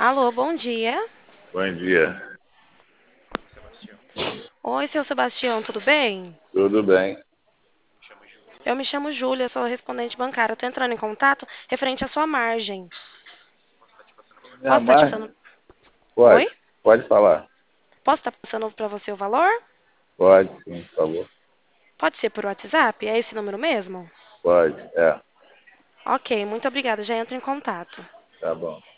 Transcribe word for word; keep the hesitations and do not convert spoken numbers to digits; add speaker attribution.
Speaker 1: Alô, bom dia.
Speaker 2: Bom dia.
Speaker 1: Oi, seu Sebastião, tudo bem?
Speaker 2: Tudo bem?
Speaker 1: Eu me chamo Júlia, sou respondente bancária. Eu tô entrando em contato referente à sua margem.
Speaker 2: Minha
Speaker 1: Posso estar te
Speaker 2: mãe?
Speaker 1: passando?
Speaker 2: Pode,
Speaker 1: Oi?
Speaker 2: pode falar.
Speaker 1: Posso estar passando para você o valor?
Speaker 2: Pode, sim, por favor.
Speaker 1: Pode ser por WhatsApp? É esse número mesmo?
Speaker 2: Pode, é,
Speaker 1: Ok, muito obrigada. Já entro em contato.
Speaker 2: tá bom.